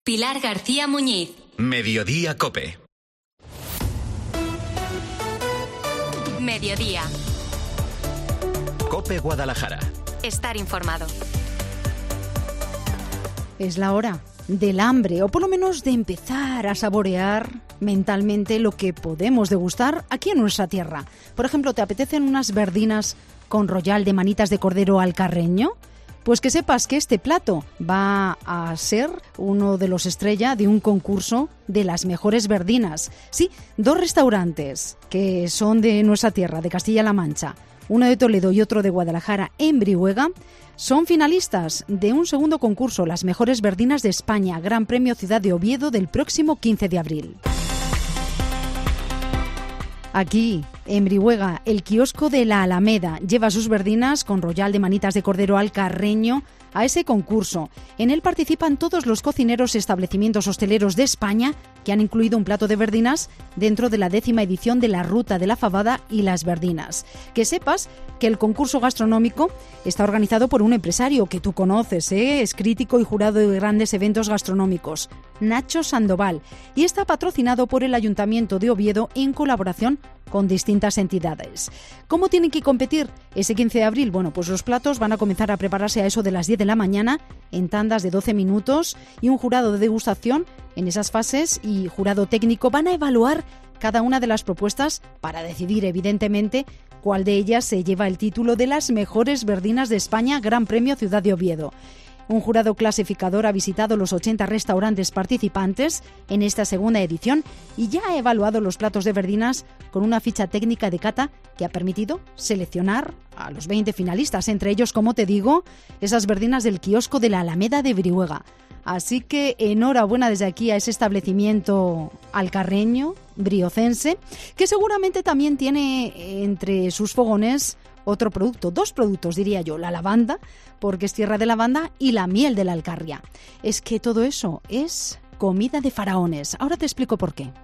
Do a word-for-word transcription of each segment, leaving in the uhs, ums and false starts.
Pilar García Muñiz. Mediodía COPE. Mediodía. COPE Guadalajara. Estar informado. Es la hora del hambre, o por lo menos de empezar a saborear mentalmente lo que podemos degustar aquí en nuestra tierra. Por ejemplo, ¿te apetecen unas verdinas con royal de manitas de cordero al carreño? Pues que sepas que este plato va a ser uno de los estrella de un concurso de las mejores verdinas. Sí, dos restaurantes que son de nuestra tierra, de Castilla-La Mancha, uno de Toledo y otro de Guadalajara, en Brihuega, son finalistas de un segundo concurso, las mejores verdinas de España, Gran Premio Ciudad de Oviedo del próximo quince de abril. Aquí, en Brihuega, el kiosco de la Alameda lleva sus verdinas con royal de manitas de cordero al carreño a ese concurso. En él participan todos los cocineros y establecimientos hosteleros de España que han incluido un plato de verdinas dentro de la décima edición de la Ruta de la Fabada y las Verdinas. Que sepas que el concurso gastronómico está organizado por un empresario que tú conoces, ¿eh? Es crítico y jurado de grandes eventos gastronómicos, Nacho Sandoval, y está patrocinado por el Ayuntamiento de Oviedo en colaboración con distintas entidades. ¿Cómo tienen que competir ese quince de abril? Bueno, pues los platos van a comenzar a prepararse a eso de las diez de la mañana en tandas de doce minutos y un jurado de degustación en esas fases y jurado técnico van a evaluar cada una de las propuestas para decidir, evidentemente, cuál de ellas se lleva el título de las mejores verdinas de España, Gran Premio Ciudad de Oviedo. Un jurado clasificador ha visitado los ochenta restaurantes participantes en esta segunda edición y ya ha evaluado los platos de verdinas con una ficha técnica de cata que ha permitido seleccionar a los veinte finalistas, entre ellos, como te digo, esas verdinas del kiosco de la Alameda de Brihuega. Así que enhorabuena desde aquí a ese establecimiento alcarreño, briocense, que seguramente también tiene entre sus fogones otro producto, dos productos diría yo, la lavanda, porque es tierra de lavanda, y la miel de la Alcarria. Es que todo eso es comida de faraones. Ahora te explico por qué.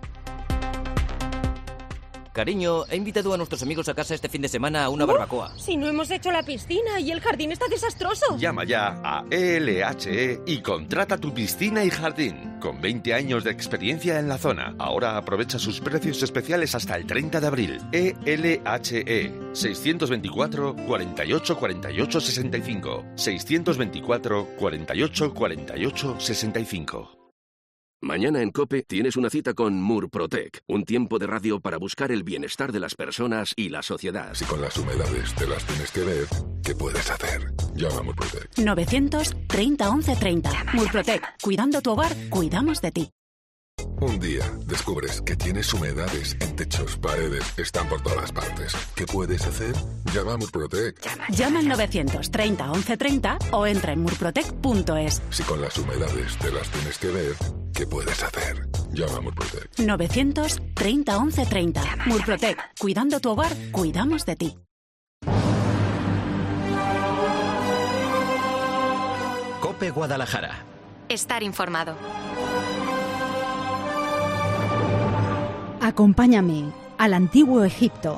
Cariño, he invitado a nuestros amigos a casa este fin de semana a una barbacoa. Uh, si no hemos hecho la piscina y el jardín está desastroso. Llama ya a E L H E y contrata tu piscina y jardín. Con veinte años de experiencia en la zona. Ahora aprovecha sus precios especiales hasta el treinta de abril. E L H E seiscientos veinticuatro, cuarenta y ocho, cuarenta y ocho, sesenta y cinco. seiscientos veinticuatro, cuarenta y ocho, cuarenta y ocho, sesenta y cinco. Mañana en COPE tienes una cita con Murprotec, un tiempo de radio para buscar el bienestar de las personas y la sociedad. Si con las humedades te las tienes que ver, ¿qué puedes hacer? Llama a Murprotec. novecientos treinta once treinta. Murprotec, cuidando tu hogar, cuidamos de ti. Un día descubres que tienes humedades en techos, paredes, están por todas partes. ¿Qué puedes hacer? Llama a Murprotec. Llama al novecientos treinta once treinta o entra en murprotec punto es. Si con las humedades te las tienes que ver, ¿qué puedes hacer? Llama a Murprotec. novecientos treinta once treinta. Murprotec, cuidando tu hogar, cuidamos de ti. COPE Guadalajara. Estar informado. Acompáñame al antiguo Egipto.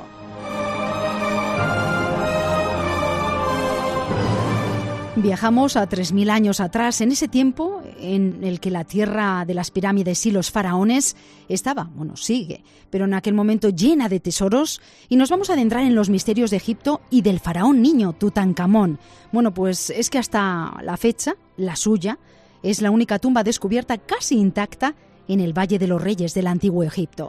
Viajamos a tres mil años atrás, en ese tiempo en el que la tierra de las pirámides y los faraones estaba, bueno, sigue, pero en aquel momento llena de tesoros, y nos vamos a adentrar en los misterios de Egipto y del faraón niño Tutankamón. Bueno, pues es que hasta la fecha, la suya, es la única tumba descubierta casi intacta en el Valle de los Reyes del antiguo Egipto.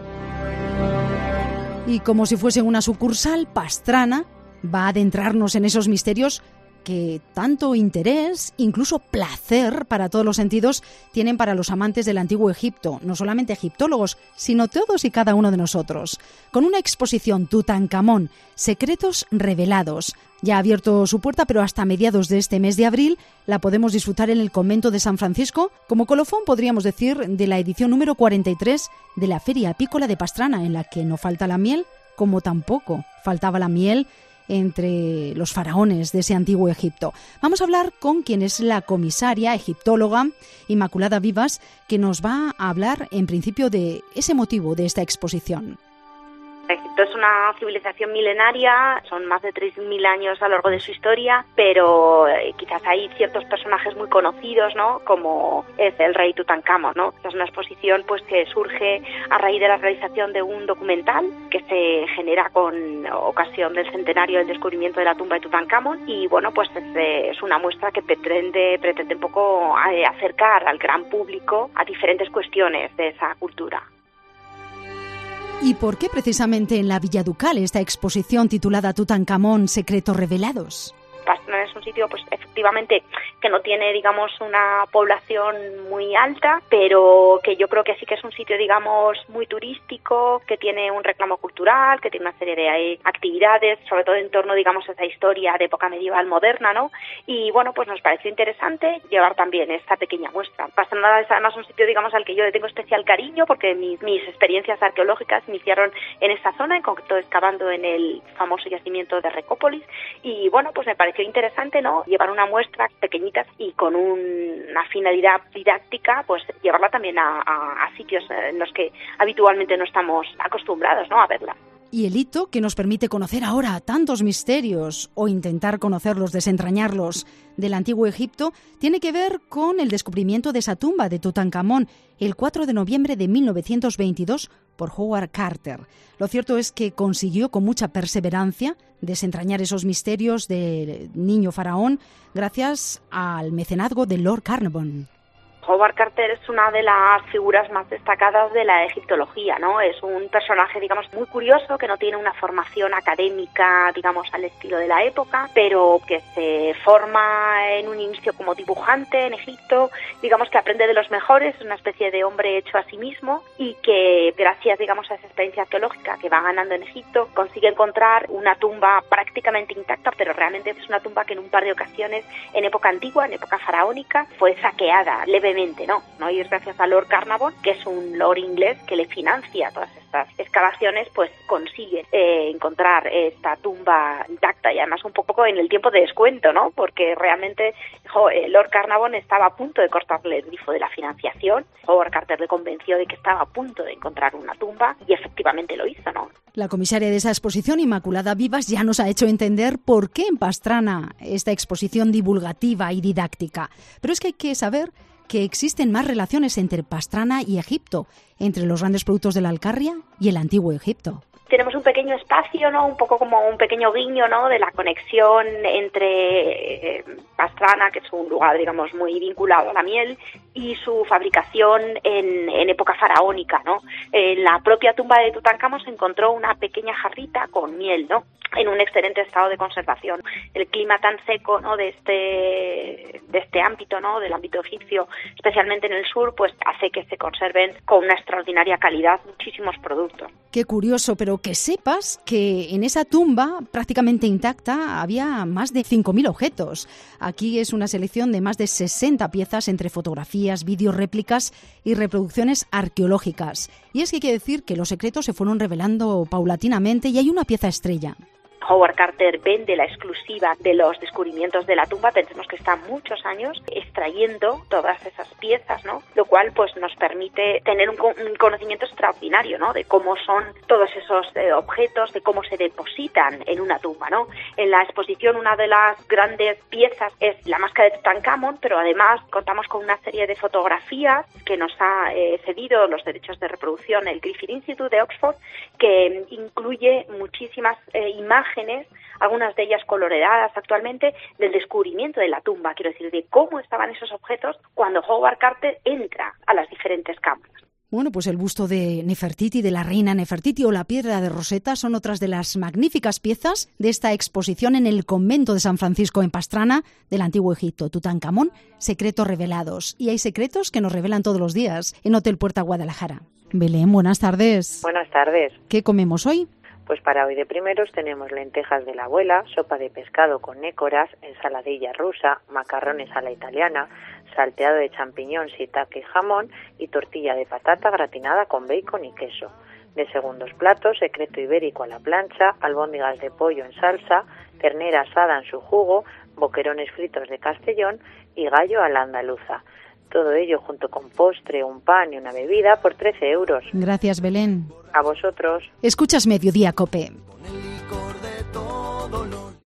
Y como si fuese una sucursal, Pastrana va a adentrarnos en esos misterios que tanto interés, incluso placer para todos los sentidos, tienen para los amantes del antiguo Egipto, no solamente egiptólogos, sino todos y cada uno de nosotros. Con una exposición Tutankamón, Secretos Revelados, ya ha abierto su puerta, pero hasta mediados de este mes de abril la podemos disfrutar en el convento de San Francisco, como colofón, podríamos decir, de la edición número cuarenta y tres de la Feria Apícola de Pastrana, en la que no falta la miel, como tampoco faltaba la miel entre los faraones de ese antiguo Egipto. Vamos a hablar con quien es la comisaria egiptóloga Inmaculada Vivas, que nos va a hablar en principio de ese motivo de esta exposición. Egipto es una civilización milenaria, son más de tres mil años a lo largo de su historia, pero eh, quizás hay ciertos personajes muy conocidos, ¿no? Como es el rey Tutankamón, ¿no? Es una exposición pues que surge a raíz de la realización de un documental que se genera con ocasión del centenario del descubrimiento de la tumba de Tutankamón y bueno, pues es, eh, es una muestra que pretende, pretende un poco eh, acercar al gran público a diferentes cuestiones de esa cultura. ¿Y por qué precisamente en la Villa Ducal esta exposición titulada Tutankamón, secretos revelados? Pastrana es un sitio, pues efectivamente, que no tiene, digamos, una población muy alta, pero que yo creo que sí que es un sitio, digamos, muy turístico, que tiene un reclamo cultural, que tiene una serie de actividades, sobre todo en torno, digamos, a esa historia de época medieval moderna, ¿no? Y bueno, pues nos pareció interesante llevar también esta pequeña muestra. Pastrana es además un sitio, digamos, al que yo le tengo especial cariño, porque mis, mis experiencias arqueológicas iniciaron en esta zona, en concreto excavando en el famoso yacimiento de Recópolis, y bueno, pues me pareció interesante, ¿no? Llevar una muestra pequeñita y con un, una finalidad didáctica, pues llevarla también a, a, a sitios en los que habitualmente no estamos acostumbrados, ¿no? A verla. Y el hito que nos permite conocer ahora tantos misterios o intentar conocerlos, desentrañarlos del antiguo Egipto, tiene que ver con el descubrimiento de esa tumba de Tutankamón el cuatro de noviembre de mil novecientos veintidós por Howard Carter. Lo cierto es que consiguió con mucha perseverancia desentrañar esos misterios del niño faraón gracias al mecenazgo de Lord Carnarvon. Howard Carter es una de las figuras más destacadas de la egiptología, ¿no? Es un personaje, digamos, muy curioso, que no tiene una formación académica, digamos, al estilo de la época, pero que se forma en un inicio como dibujante en Egipto, digamos que aprende de los mejores, es una especie de hombre hecho a sí mismo y que, gracias, digamos, a esa experiencia arqueológica que va ganando en Egipto, consigue encontrar una tumba prácticamente intacta, pero realmente es una tumba que en un par de ocasiones, en época antigua, en época faraónica, fue saqueada levemente. No, ¿no? Y es gracias a Lord Carnarvon, que es un lord inglés que le financia todas estas excavaciones, pues consigue eh, encontrar esta tumba intacta y además un poco en el tiempo de descuento, ¿no? Porque realmente jo, eh, Lord Carnarvon estaba a punto de cortarle el grifo de la financiación. Howard Carter le convenció de que estaba a punto de encontrar una tumba y efectivamente lo hizo, ¿no? La comisaria de esa exposición, Inmaculada Vivas, ya nos ha hecho entender por qué en Pastrana esta exposición divulgativa y didáctica. Pero es que hay que saber que existen más relaciones entre Pastrana y Egipto, entre los grandes productos de la Alcarria y el antiguo Egipto. Tenemos un pequeño espacio, ¿no? Un poco como un pequeño guiño, ¿no? De la conexión entre eh, Pastrana, que es un lugar, digamos, muy vinculado a la miel, y su fabricación en, en época faraónica, ¿no? En la propia tumba de Tutankamón se encontró una pequeña jarrita con miel, ¿no? En un excelente estado de conservación. El clima tan seco, ¿no? De este de este ámbito, ¿no? Del ámbito egipcio, especialmente en el sur, pues hace que se conserven con una extraordinaria calidad muchísimos productos. Qué curioso, pero que sepas que en esa tumba prácticamente intacta había más de cinco mil objetos. Aquí es una selección de más de sesenta piezas entre fotografías, vídeos, réplicas y reproducciones arqueológicas. Y es que hay que decir que los secretos se fueron revelando paulatinamente y hay una pieza estrella. Howard Carter vende la exclusiva de los descubrimientos de la tumba. Pensemos que está muchos años extrayendo todas esas piezas, ¿no? Lo cual pues nos permite tener un, un conocimiento extraordinario, ¿no? De cómo son todos esos eh, objetos, de cómo se depositan en una tumba, ¿no? En la exposición una de las grandes piezas es la máscara de Tutankamón, pero además contamos con una serie de fotografías que nos ha eh, cedido los derechos de reproducción el Griffith Institute de Oxford, que incluye muchísimas eh, imágenes, algunas de ellas coloreadas actualmente, del descubrimiento de la tumba, quiero decir, de cómo estaban esos objetos cuando Howard Carter entra a las diferentes cámaras. Bueno, pues el busto de Nefertiti, de la reina Nefertiti, o la piedra de Rosetta son otras de las magníficas piezas de esta exposición en el convento de San Francisco en Pastrana del antiguo Egipto. Tutankamón, secretos revelados. Y hay secretos que nos revelan todos los días en Hotel Puerta Guadalajara. Belén, buenas tardes. Buenas tardes. ¿Qué comemos hoy? Pues para hoy de primeros tenemos lentejas de la abuela, sopa de pescado con nécoras, ensaladilla rusa, macarrones a la italiana, salteado de champiñón, shiitake y jamón y tortilla de patata gratinada con bacon y queso. De segundos platos, secreto ibérico a la plancha, albóndigas de pollo en salsa, ternera asada en su jugo, boquerones fritos de Castellón y gallo a la andaluza. Todo ello junto con postre, un pan y una bebida por trece euros. Gracias, Belén. A vosotros. Escuchas Mediodía, COPE.